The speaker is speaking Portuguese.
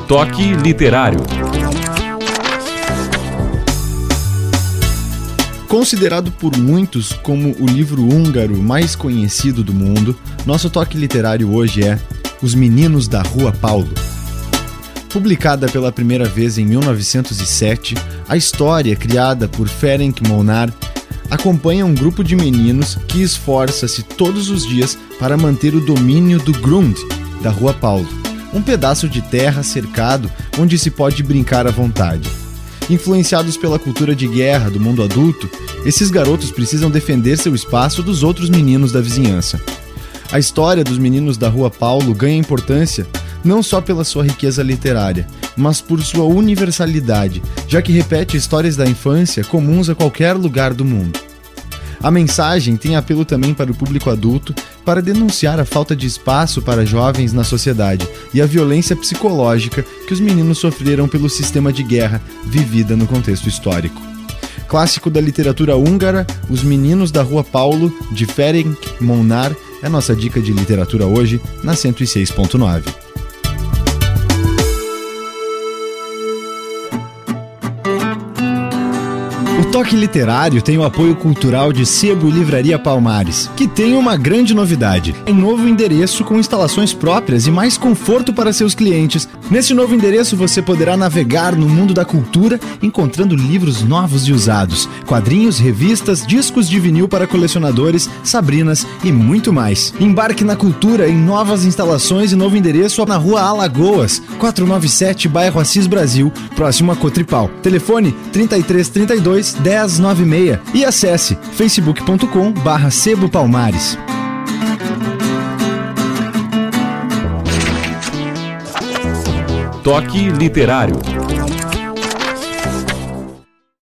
Toque Literário. Considerado por muitos como o livro húngaro mais conhecido do mundo, nosso toque literário hoje é Os Meninos da Rua Paulo. Publicada pela primeira vez em 1907, a história, criada por Ferenc Molnár, acompanha um grupo de meninos que esforça-se todos os dias para manter o domínio do Grund, da Rua Paulo, um pedaço de terra cercado onde se pode brincar à vontade. Influenciados pela cultura de guerra do mundo adulto, esses garotos precisam defender seu espaço dos outros meninos da vizinhança. A história dos Meninos da Rua Paulo ganha importância não só pela sua riqueza literária, mas por sua universalidade, já que repete histórias da infância comuns a qualquer lugar do mundo. A mensagem tem apelo também para o público adulto para denunciar a falta de espaço para jovens na sociedade e a violência psicológica que os meninos sofreram pelo sistema de guerra vivida no contexto histórico. Clássico da literatura húngara, Os Meninos da Rua Paulo, de Ferenc Molnár, é nossa dica de literatura hoje na 106.9. O Toque Literário tem o apoio cultural de Sebo e Livraria Palmares, que tem uma grande novidade. Em novo endereço com instalações próprias e mais conforto para seus clientes. Nesse novo endereço você poderá navegar no mundo da cultura, encontrando livros novos e usados, quadrinhos, revistas, discos de vinil para colecionadores, sabrinas e muito mais. Embarque na cultura em novas instalações e novo endereço na Rua Alagoas, 497, bairro Assis Brasil, próximo a Cotripal. Telefone 3332 1096 e acesse facebook.com/Sebo Palmares. Toque Literário.